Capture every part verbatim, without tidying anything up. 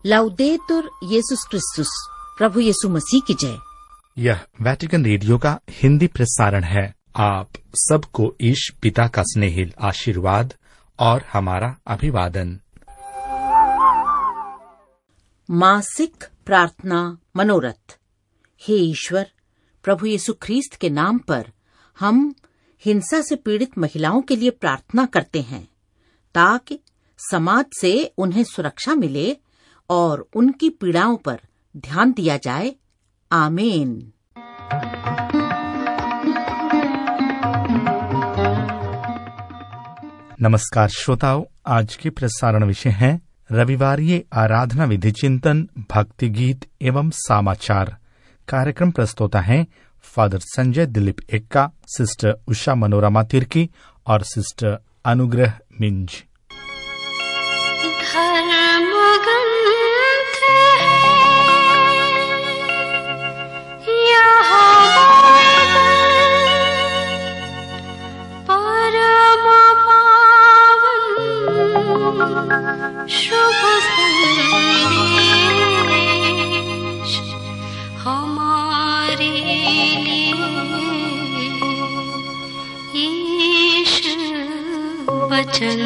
लाउदेतुर येसुस क्रिस्तुस, प्रभु यीशु मसीह की जय। यह वेटिकन रेडियो का हिंदी प्रसारण है। आप सबको ईश पिता का स्नेहिल आशीर्वाद और हमारा अभिवादन। मासिक प्रार्थना मनोरथ। हे ईश्वर, प्रभु यीशु ख्रीस्त के नाम पर हम हिंसा से पीड़ित महिलाओं के लिए प्रार्थना करते हैं ताकि समाज से उन्हें सुरक्षा मिले और उनकी पीड़ाओं पर ध्यान दिया जाए। आमीन। नमस्कार श्रोताओं, आज के प्रसारण विषय है रविवारीय आराधना विधि चिंतन, भक्ति गीत एवं समाचार। कार्यक्रम प्रस्तोता है फादर संजय दिलीप एक्का, सिस्टर उषा मनोरमा तिर्की और सिस्टर अनुग्रह मिंज। शुभ संदेश हमारे लिए ईश वचन।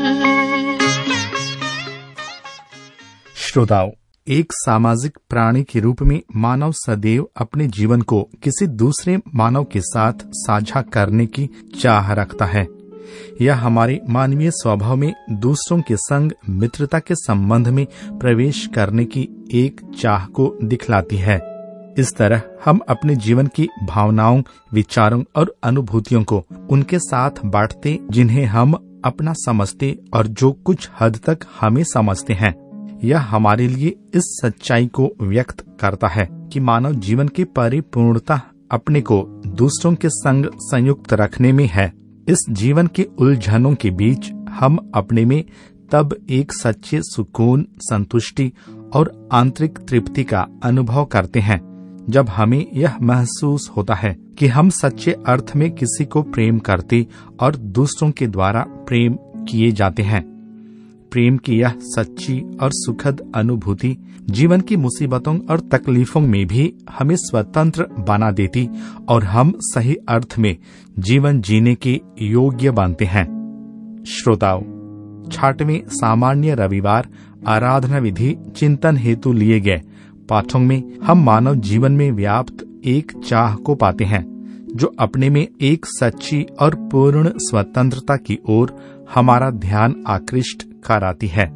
श्रोताओं, एक सामाजिक प्राणी के रूप में मानव सदैव अपने जीवन को किसी दूसरे मानव के साथ साझा करने की चाह रखता है। यह हमारे मानवीय स्वभाव में दूसरों के संग मित्रता के संबंध में प्रवेश करने की एक चाह को दिखलाती है। इस तरह हम अपने जीवन की भावनाओं, विचारों और अनुभूतियों को उनके साथ बांटते जिन्हें हम अपना समझते और जो कुछ हद तक हमें समझते हैं। यह हमारे लिए इस सच्चाई को व्यक्त करता है कि मानव जीवन की परिपूर्णता अपने को दूसरों के संग संयुक्त रखने में है। इस जीवन के उलझनों के बीच हम अपने में तब एक सच्चे सुकून, संतुष्टि और आंतरिक तृप्ति का अनुभव करते हैं जब हमें यह महसूस होता है कि हम सच्चे अर्थ में किसी को प्रेम करते और दूसरों के द्वारा प्रेम किए जाते हैं। प्रेम की यह सच्ची और सुखद अनुभूति जीवन की मुसीबतों और तकलीफों में भी हमें स्वतंत्र बना देती और हम सही अर्थ में जीवन जीने के योग्य बनते हैं। श्रोताओं, छठवें सामान्य रविवार आराधना विधि चिंतन हेतु लिए गए पाठों में हम मानव जीवन में व्याप्त एक चाह को पाते हैं जो अपने में एक सच्ची और पूर्ण स्वतंत्रता की ओर हमारा ध्यान आकृष्ट कराती है।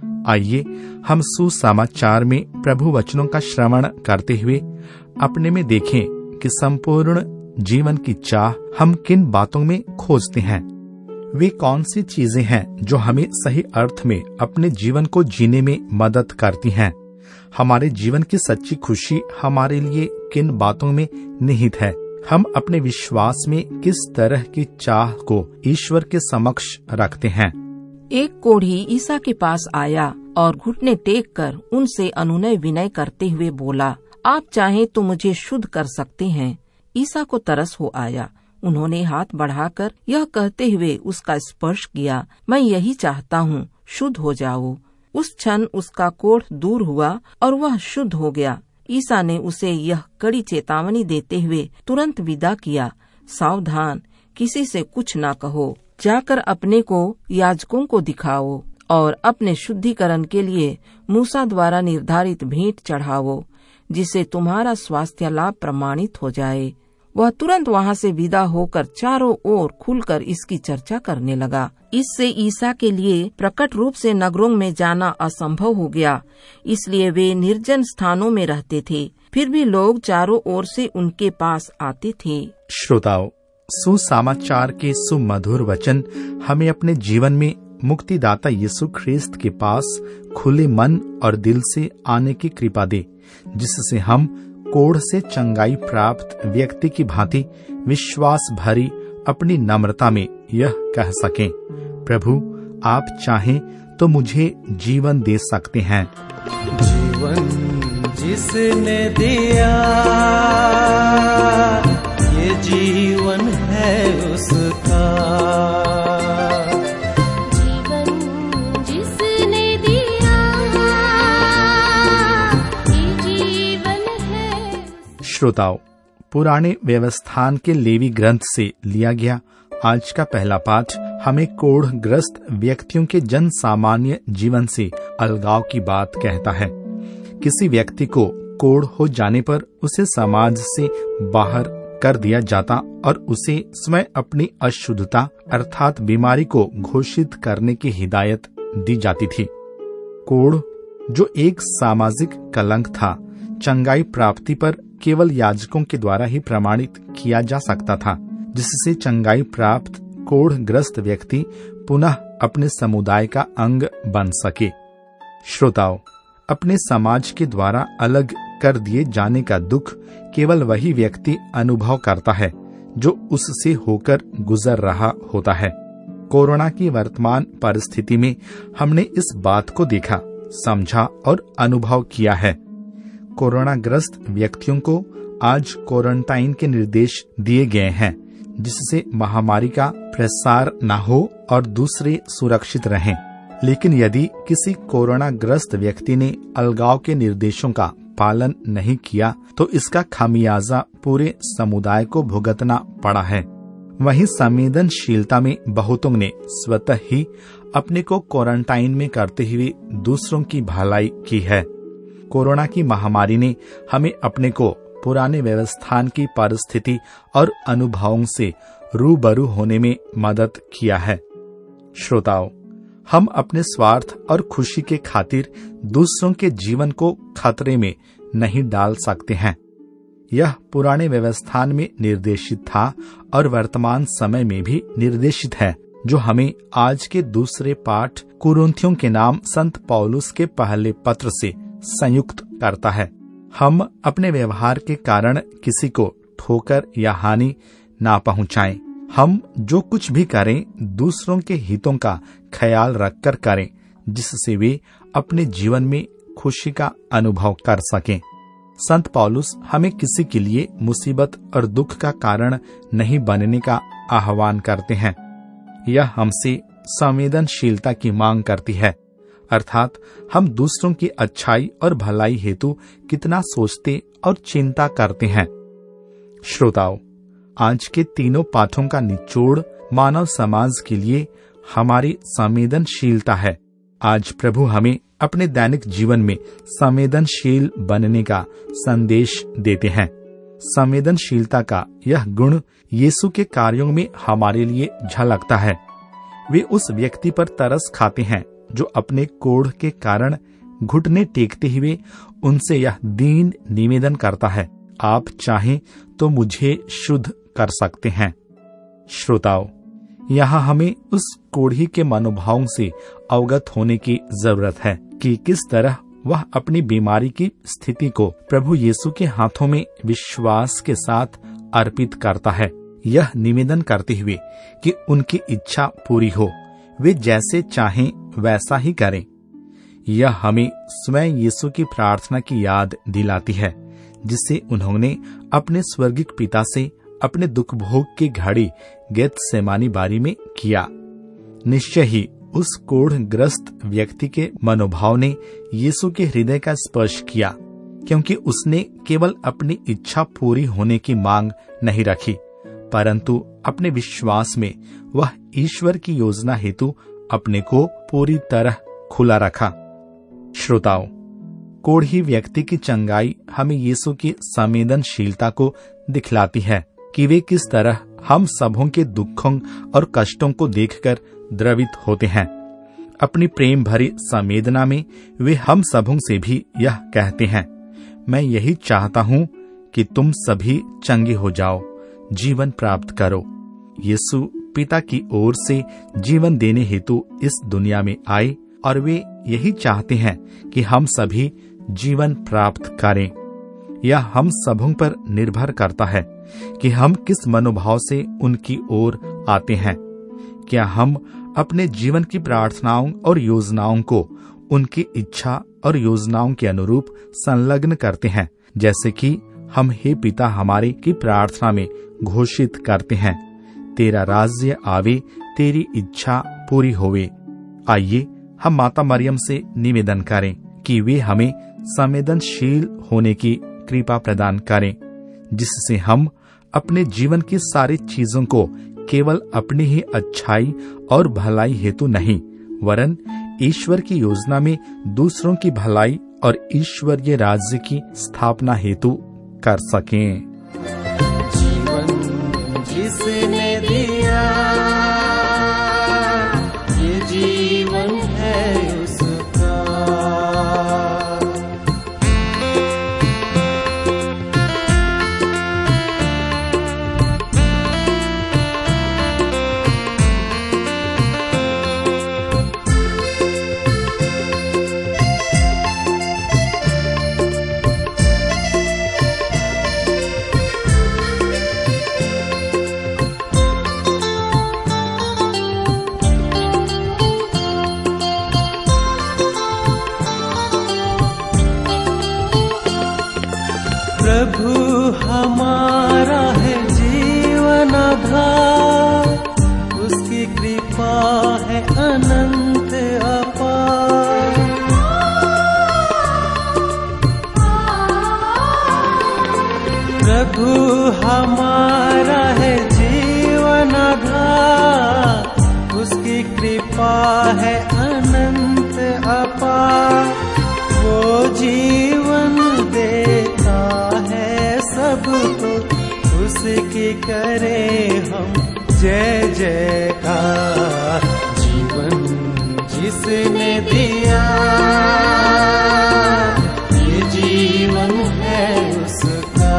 आइए हम सुसमाचार में प्रभु वचनों का श्रवण करते हुए अपने में देखें कि संपूर्ण जीवन की चाह हम किन बातों में खोजते हैं। वे कौन सी चीजें हैं जो हमें सही अर्थ में अपने जीवन को जीने में मदद करती हैं। हमारे जीवन की सच्ची खुशी हमारे लिए किन बातों में निहित है। हम अपने विश्वास में किस तरह की चाह को ईश्वर के समक्ष रखते हैं। एक कोढ़ी ईसा के पास आया और घुटने टेक कर उनसे अनुनय विनय करते हुए बोला, आप चाहें तो मुझे शुद्ध कर सकते हैं। ईसा को तरस हो आया। उन्होंने हाथ बढ़ाकर यह कहते हुए उसका स्पर्श किया, मैं यही चाहता हूँ, शुद्ध हो जाओ। उस क्षण उसका कोढ़ दूर हुआ और वह शुद्ध हो गया। ईसा ने उसे यह कड़ी चेतावनी देते हुए तुरंत विदा किया, सावधान, किसी से कुछ न कहो, जाकर अपने को याजकों को दिखाओ और अपने शुद्धिकरण के लिए मूसा द्वारा निर्धारित भेंट चढ़ाओ, जिससे तुम्हारा स्वास्थ्य लाभ प्रमाणित हो जाए। वह तुरंत वहाँ से विदा होकर चारों ओर खुलकर इसकी चर्चा करने लगा। इससे ईसा के लिए प्रकट रूप से नगरों में जाना असंभव हो गया, इसलिए वे निर्जन स्थानों में रहते थे। फिर भी लोग चारों ओर से उनके पास आते थे। श्रोताओं, सुसमाचार के सुमधुर वचन हमें अपने जीवन में मुक्तिदाता यीशु ख्रीस्त के पास खुले मन और दिल से आने की कृपा दे, जिससे हम कोढ़ से चंगाई प्राप्त व्यक्ति की भांति विश्वास भरी अपनी नम्रता में यह कह सकें, प्रभु आप चाहें तो मुझे जीवन दे सकते हैं। जीवन जिसने दिया ये जीवन है उसका। जीवन जिसने दिया श्रोताओं, पुराने व्यवस्थान के लेवी ग्रंथ से लिया गया आज का पहला पाठ हमें कोढ़ग्रस्त व्यक्तियों के जन सामान्य जीवन से अलगाव की बात कहता है। किसी व्यक्ति को कोढ़ हो जाने पर उसे समाज से बाहर कर दिया जाता और उसे स्वयं अपनी अशुद्धता अर्थात बीमारी को घोषित करने की हिदायत दी जाती थी। कोढ़, जो एक सामाजिक कलंक था, चंगाई प्राप्ति पर केवल याजकों के द्वारा ही प्रमाणित किया जा सकता था, जिससे चंगाई प्राप्त कोढ़ग्रस्त व्यक्ति पुनः अपने समुदाय का अंग बन सके। श्रोताओं, अपने समाज के द्वारा अलग कर दिए जाने का दुख केवल वही व्यक्ति अनुभव करता है जो उससे होकर गुजर रहा होता है। कोरोना की वर्तमान परिस्थिति में हमने इस बात को देखा, समझा और अनुभव किया है। कोरोना ग्रस्त व्यक्तियों को आज क्वारंटाइन के निर्देश दिए गए हैं, जिससे महामारी का प्रसार न हो और दूसरे सुरक्षित रहें। लेकिन यदि किसी कोरोना ग्रस्त व्यक्ति ने अलगाव के निर्देशों का पालन नहीं किया तो इसका खामियाजा पूरे समुदाय को भुगतना पड़ा है। वहीं संवेदनशीलता में बहुतों ने स्वतः ही अपने को क्वारंटाइन में करते हुए दूसरों की भलाई की है। कोरोना की महामारी ने हमें अपने को पुराने व्यवस्थान की परिस्थिति और अनुभवों से रूबरू होने में मदद किया है। श्रोताओं, हम अपने स्वार्थ और खुशी के खातिर दूसरों के जीवन को खतरे में नहीं डाल सकते हैं। यह पुराने व्यवस्थान में निर्देशित था और वर्तमान समय में भी निर्देशित है, जो हमें आज के दूसरे पाठ कुरिन्थियों के नाम संत पौलुस के पहले पत्र से संयुक्त करता है। हम अपने व्यवहार के कारण किसी को ठोकर या हानि ना पहुंचाएं। हम जो कुछ भी करें दूसरों के हितों का ख्याल रखकर करें, जिससे वे अपने जीवन में खुशी का अनुभव कर सकें। संत पौलुस हमें किसी के लिए मुसीबत और दुख का कारण नहीं बनने का आह्वान करते हैं। यह हमसे संवेदनशीलता की मांग करती है, अर्थात हम दूसरों की अच्छाई और भलाई हेतु कितना सोचते और चिंता करते हैं। श्रोताओं, आज के तीनों पाठों का निचोड़ मानव समाज के लिए हमारी संवेदनशीलता है। आज प्रभु हमें अपने दैनिक जीवन में संवेदनशील बनने का संदेश देते हैं। संवेदनशीलता का यह गुण यीशु के कार्यों में हमारे लिए झलकता है। वे उस व्यक्ति पर तरस खाते हैं जो अपने कोढ़ के कारण घुटने टेकते हुए उनसे यह दीन निवेदन करता है, आप चाहें तो मुझे शुद्ध कर सकते हैं। श्रोताओं, यहाँ हमें उस कोढ़ी के मनोभावों से अवगत होने की जरूरत है कि किस तरह वह अपनी बीमारी की स्थिति को प्रभु यीशु के हाथों में विश्वास के साथ अर्पित करता है, यह निवेदन करते हुए कि उनकी इच्छा पूरी हो, वे जैसे चाहें वैसा ही करें। यह हमें स्वयं यीशु की प्रार्थना की याद दिलाती है, जिसे उन्होंने अपने स्वर्गिक पिता से अपने दुख भोग की घड़ी गेत्सेमानी बारी में किया। निश्चय ही उस कोढ़ग्रस्त व्यक्ति के मनोभाव ने यीशु के हृदय का स्पर्श किया, क्योंकि उसने केवल अपनी इच्छा पूरी होने की मांग नहीं रखी, परंतु अपने विश्वास में वह ईश्वर की योजना हेतु अपने को पूरी तरह खुला रखा। श्रोताओं, कोढ़ी व्यक्ति की चंगाई हमें यीशु की संवेदनशीलता को दिखलाती है कि वे किस तरह हम सबों के दुखों और कष्टों को देखकर द्रवित होते हैं। अपनी प्रेम भरी संवेदना में वे हम सबों से भी यह कहते हैं, मैं यही चाहता हूँ कि तुम सभी चंगे हो जाओ, जीवन प्राप्त करो। यीशु पिता की ओर से जीवन देने हेतु इस दुनिया में आए और वे यही चाहते हैं कि हम सभी जीवन प्राप्त करें। यह हम सबों पर निर्भर करता है कि हम किस मनोभाव से उनकी ओर आते हैं। क्या हम अपने जीवन की प्रार्थनाओं और योजनाओं को उनकी इच्छा और योजनाओं के अनुरूप संलग्न करते हैं, जैसे कि हम हे पिता हमारे की प्रार्थना में घोषित करते हैं, तेरा राज्य आवे, तेरी इच्छा पूरी होवे। आइए हम माता मरियम से निवेदन करें कि वे हमें संवेदनशील होने की कृपा प्रदान करें, जिससे हम अपने जीवन की सारी चीजों को केवल अपनी ही अच्छाई और भलाई हेतु नहीं, वरन ईश्वर की योजना में दूसरों की भलाई और ईश्वरीय राज्य की स्थापना हेतु कर सकें। जीवन जिसने दिया, ये जीवन है उसका। प्रभु हमारा है जीवन आधार, उसकी कृपा है अनंत अपार। प्रभु हमारा है जीवन आधार, उसकी कृपा है अनंत अपार। वो जीवन देता है सबको, उसकी करे हम जय जयकार। जीवन जिसने दिया, ये जीवन है उसका।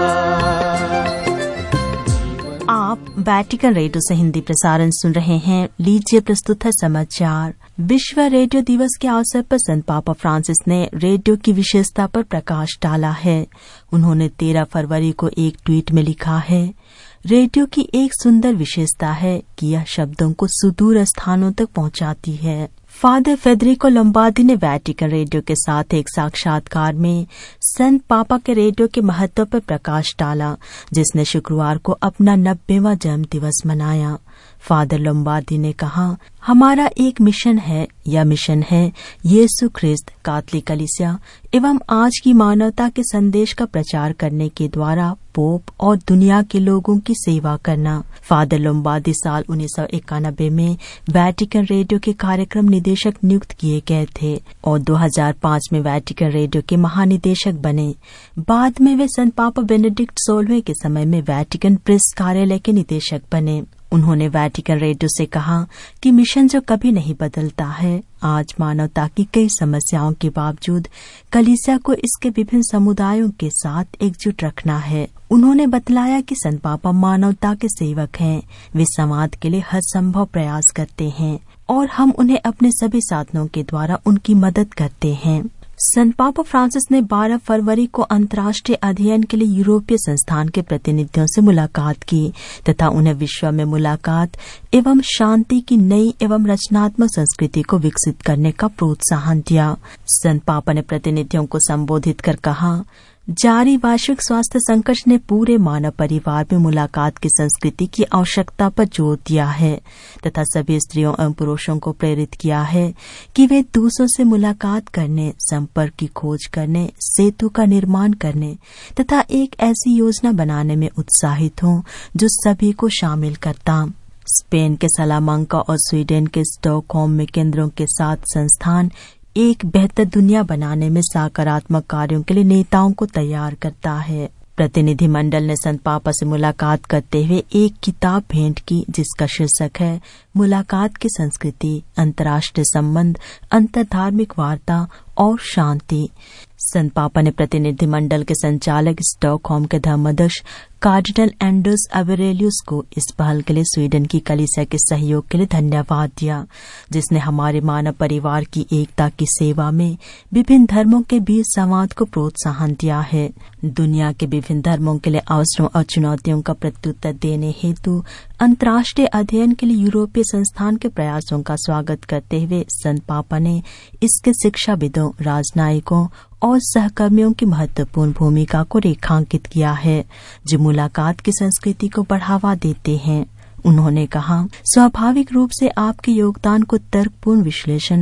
आप वैटिकन रेडियो से हिंदी प्रसारण सुन रहे हैं। लीजिए प्रस्तुत है समाचार। विश्व रेडियो दिवस के अवसर पर संत पापा फ्रांसिस ने रेडियो की विशेषता पर प्रकाश डाला है। उन्होंने तेरह फरवरी को एक ट्वीट में लिखा है, रेडियो की एक सुंदर विशेषता है कि यह शब्दों को सुदूर स्थानों तक पहुंचाती है। फादर फेडरिको लोम्बार्दी ने वैटिकन रेडियो के साथ एक साक्षात्कार में संत पापा के रेडियो के महत्व पर प्रकाश डाला, जिसने शुक्रवार को अपना नब्बेवां जन्म दिवस मनाया। फादर लोम्बार्दी ने कहा, हमारा एक मिशन है। यह मिशन है यीशु ख्रिस्त, कैथोलिक कलीसिया एवं आज की मानवता के संदेश का प्रचार करने के द्वारा पोप और दुनिया के लोगों की सेवा करना। फादर लोम्बार्दी साल उन्नीस सौ इक्यानबे में वैटिकन रेडियो के कार्यक्रम निदेशक नियुक्त किए गए थे और दो हज़ार पाँच में वैटिकन रेडियो के महानिदेशक बने। बाद में वे संत पापा बेनेडिक्ट सोलहवें के समय में वैटिकन प्रेस कार्यालय के निदेशक बने। उन्होंने वैटिकन रेडियो से कहा कि मिशन जो कभी नहीं बदलता है, आज मानवता की कई समस्याओं के बावजूद कलीसिया को इसके विभिन्न समुदायों के साथ एकजुट रखना है। उन्होंने बतलाया कि संत पापा मानवता के सेवक हैं। वे समाज के लिए हर संभव प्रयास करते हैं और हम उन्हें अपने सभी साधनों के द्वारा उनकी मदद करते हैं। संत पापा फ्रांसिस ने बारह फरवरी को अंतर्राष्ट्रीय अध्ययन के लिए यूरोपीय संस्थान के प्रतिनिधियों से मुलाकात की तथा उन्हें विश्व में मुलाकात एवं शांति की नई एवं रचनात्मक संस्कृति को विकसित करने का प्रोत्साहन दिया। संत पापा ने प्रतिनिधियों को संबोधित कर कहा, जारी वैश्विक स्वास्थ्य संकट ने पूरे मानव परिवार में मुलाकात की संस्कृति की आवश्यकता पर जोर दिया है तथा सभी स्त्रियों एवं पुरुषों को प्रेरित किया है कि वे दूसरों से मुलाकात करने, संपर्क की खोज करने, सेतु का निर्माण करने तथा एक ऐसी योजना बनाने में उत्साहित हों जो सभी को शामिल करता। स्पेन के सलामांका और स्वीडन के स्टॉकहोम में केंद्रों के साथ संस्थान एक बेहतर दुनिया बनाने में सकारात्मक कार्यों के लिए नेताओं को तैयार करता है। प्रतिनिधिमंडल ने संत पापा से मुलाकात करते हुए एक किताब भेंट की जिसका शीर्षक है मुलाकात की संस्कृति, अंतर्राष्ट्रीय संबंध, अंतर्धार्मिक वार्ता और शांति। संत पापा ने प्रतिनिधिमंडल के संचालक स्टॉकहोम के धर्माध्यक्ष कार्डिनल एंडर्स अवेरेलियस को इस पहल के लिए स्वीडन की कलीसिया के सहयोग के लिए धन्यवाद दिया, जिसने हमारे मानव परिवार की एकता की सेवा में विभिन्न धर्मों के बीच संवाद को प्रोत्साहन दिया है। दुनिया के विभिन्न धर्मों के लिए अवसरों और चुनौतियों का प्रत्युत्तर देने हेतु अंतर्राष्ट्रीय अध्ययन के लिए यूरोपीय संस्थान के प्रयासों का स्वागत करते हुए संत पापा ने इसके शिक्षाविदों, राजनयिकों और सहकर्मियों की महत्वपूर्ण भूमिका को रेखांकित किया है जो मुलाकात की संस्कृति को बढ़ावा देते हैं। उन्होंने कहा, स्वाभाविक रूप से आपके योगदान को तर्कपूर्ण विश्लेषण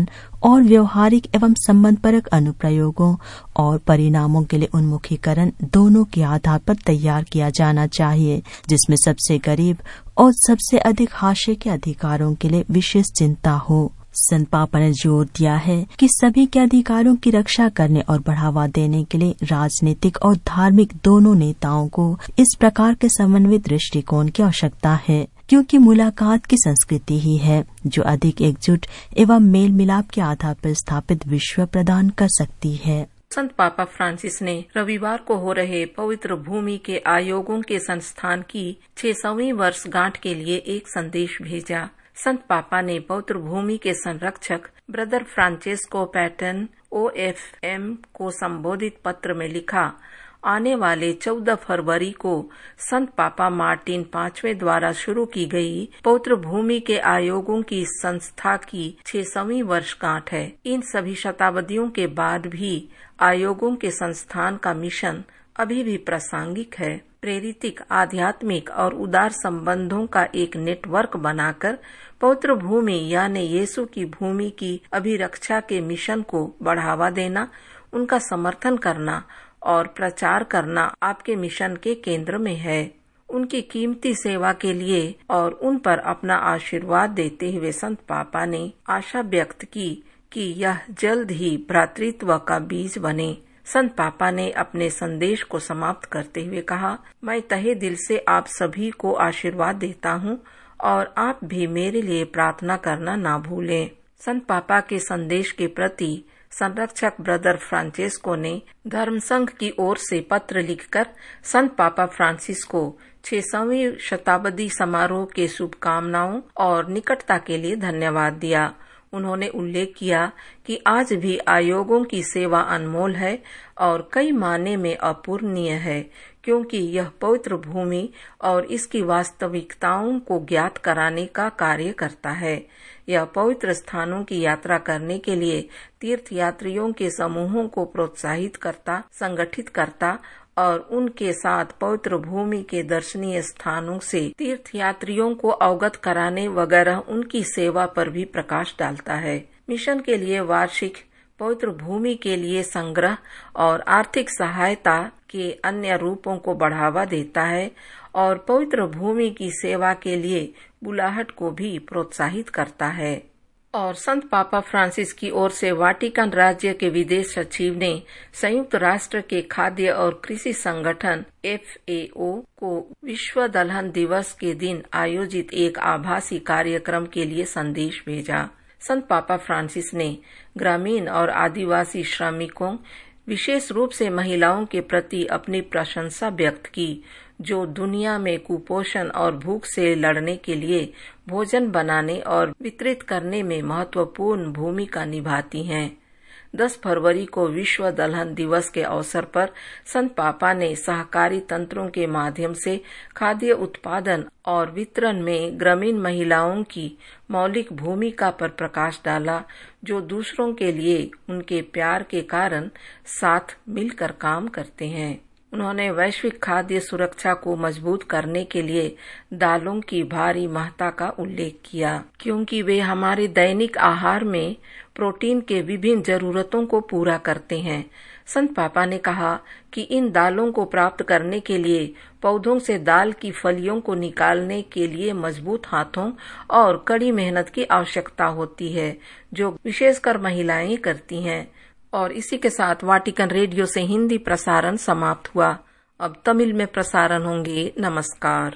और व्यवहारिक एवं संबंधपरक अनुप्रयोगों और परिणामों के लिए उन्मुखीकरण दोनों के आधार पर तैयार किया जाना चाहिए, जिसमें सबसे गरीब और सबसे अधिक हाशिए के अधिकारों के लिए विशेष चिंता हो। संत पापा ने जोर दिया है कि सभी के अधिकारों की रक्षा करने और बढ़ावा देने के लिए राजनीतिक और धार्मिक दोनों नेताओं को इस प्रकार के समन्वित दृष्टिकोण की आवश्यकता है, क्योंकि मुलाकात की संस्कृति ही है जो अधिक एकजुट एवं मेल मिलाप के आधार पर स्थापित विश्व प्रदान कर सकती है। संत पापा फ्रांसिस ने रविवार को हो रहे पवित्र भूमि के आयोगों के संस्थान की छह सौवीं वर्षगांठ के लिए एक संदेश भेजा। संत पापा ने पवित्र भूमि के संरक्षक brother Francesco Patton O F M को संबोधित पत्र में लिखा, आने वाले चौदह फरवरी को संत पापा मार्टिन पांचवें द्वारा शुरू की गई पवित्र भूमि के आयोगों की संस्था की छह सौवीं वर्षगांठ है। इन सभी शताब्दियों के बाद भी आयोगों के संस्थान का मिशन अभी भी प्रासंगिक है। प्रेरितिक, आध्यात्मिक और उदार संबंधों का एक नेटवर्क बनाकर पवित्र भूमि यानी यीशु की भूमि की अभिरक्षा के मिशन को बढ़ावा देना, उनका समर्थन करना और प्रचार करना आपके मिशन के केंद्र में है। उनकी कीमती सेवा के लिए और उन पर अपना आशीर्वाद देते हुए संत पापा ने आशा व्यक्त की कि यह जल्द ही भ्रातृत्व का बीज बने। संत पापा ने अपने संदेश को समाप्त करते हुए कहा, मैं तहे दिल से आप सभी को आशीर्वाद देता हूँ और आप भी मेरे लिए प्रार्थना करना ना भूलें। संत पापा के संदेश के प्रति संरक्षक ब्रदर फ्रांचेस्को ने धर्म संघ की ओर से पत्र लिखकर संत पापा फ्रांसिस को छह सौवीं शताब्दी समारोह के शुभकामनाओं और निकटता के लिए धन्यवाद दिया। उन्होंने उल्लेख किया कि आज भी आयोगों की सेवा अनमोल है और कई मायने में अपूर्णीय है, क्योंकि यह पवित्र भूमि और इसकी वास्तविकताओं को ज्ञात कराने का कार्य करता है। यह पवित्र स्थानों की यात्रा करने के लिए तीर्थ यात्रियों के समूहों को प्रोत्साहित करता, संगठित करता और उनके साथ पवित्र भूमि के दर्शनीय स्थानों से तीर्थ यात्रियों को अवगत कराने वगैरह उनकी सेवा पर भी प्रकाश डालता है। मिशन के लिए वार्षिक पवित्र भूमि के लिए संग्रह और आर्थिक सहायता के अन्य रूपों को बढ़ावा देता है और पवित्र भूमि की सेवा के लिए बुलाहट को भी प्रोत्साहित करता है। और संत पापा फ्रांसिस की ओर से वाटिकन राज्य के विदेश सचिव ने संयुक्त राष्ट्र के खाद्य और कृषि संगठन एफ ए ओ को विश्व दलहन दिवस के दिन आयोजित एक आभासी कार्यक्रम के लिए संदेश भेजा। संत पापा फ्रांसिस ने ग्रामीण और आदिवासी श्रमिकों, विशेष रूप से महिलाओं के प्रति अपनी प्रशंसा व्यक्त की, जो दुनिया में कुपोषण और भूख से लड़ने के लिए भोजन बनाने और वितरित करने में महत्वपूर्ण भूमिका निभाती हैं। दस फरवरी को विश्व दलहन दिवस के अवसर पर संत पापा ने सहकारी तंत्रों के माध्यम से खाद्य उत्पादन और वितरण में ग्रामीण महिलाओं की मौलिक भूमिका पर प्रकाश डाला, जो दूसरों के लिए उनके प्यार के कारण साथ मिलकर काम करते हैं। उन्होंने वैश्विक खाद्य सुरक्षा को मजबूत करने के लिए दालों की भारी महत्ता का उल्लेख किया, क्योंकि वे हमारे दैनिक आहार में प्रोटीन के विभिन्न जरूरतों को पूरा करते हैं। संत पापा ने कहा कि इन दालों को प्राप्त करने के लिए पौधों से दाल की फलियों को निकालने के लिए मजबूत हाथों और कड़ी मेहनत की आवश्यकता होती है, जो विशेषकर महिलाएं करती हैं। और इसी के साथ वाटिकन रेडियो से हिंदी प्रसारण समाप्त हुआ। अब तमिल में प्रसारण होंगे। नमस्कार।